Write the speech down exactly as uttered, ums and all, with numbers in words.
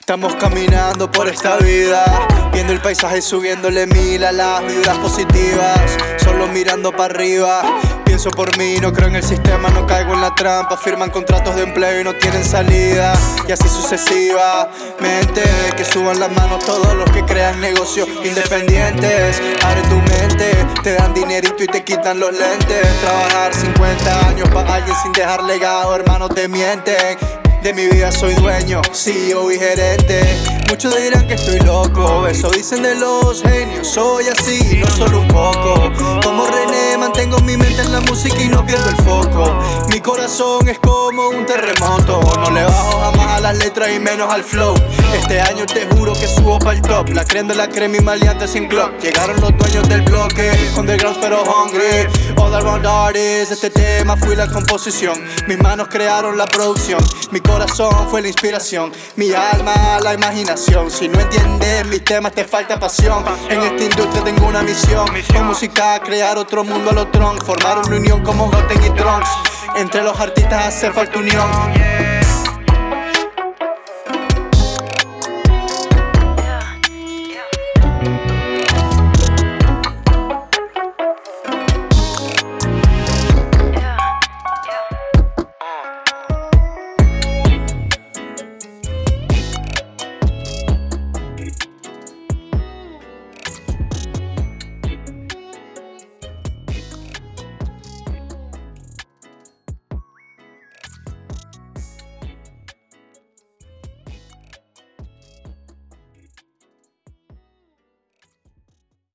Estamos caminando por esta vida, viendo el paisaje y subiéndole mil a las vibras positivas. Solo mirando para arriba, pienso por mí, no creo en el sistema, no caigo en la trampa. Firman contratos de empleo y no tienen salida, y así sucesivamente. Que suban las manos todos los que crean negocios independientes. Abre tu mente, te dan dinerito y te quitan los lentes. Trabajar cincuenta años para alguien sin dejar legado, hermanos te mienten. De mi vida soy dueño, C E O y gerente. Muchos dirán que estoy loco, eso dicen de los genios. Soy así, no solo un poco. Como René, mantengo mi mente en la música y no pierdo el foco. Mi corazón es como un terremoto, no le bajo jamás a las letras y menos al flow. Este año te juro que subo pa'l top. La crema de la crema y maleante sin clock. Llegaron los dueños del bloque, undergrounds pero hungry. Other round artists, este tema fui la composición. Mis manos crearon la producción. Mi corazón fue la inspiración, mi alma la imaginación. Si no entiendes mis temas te falta pasión. En esta industria tengo una misión, con música crear otro mundo a los Tron. Formar una unión como Goten y Trunks. Entre los artistas hace falta unión.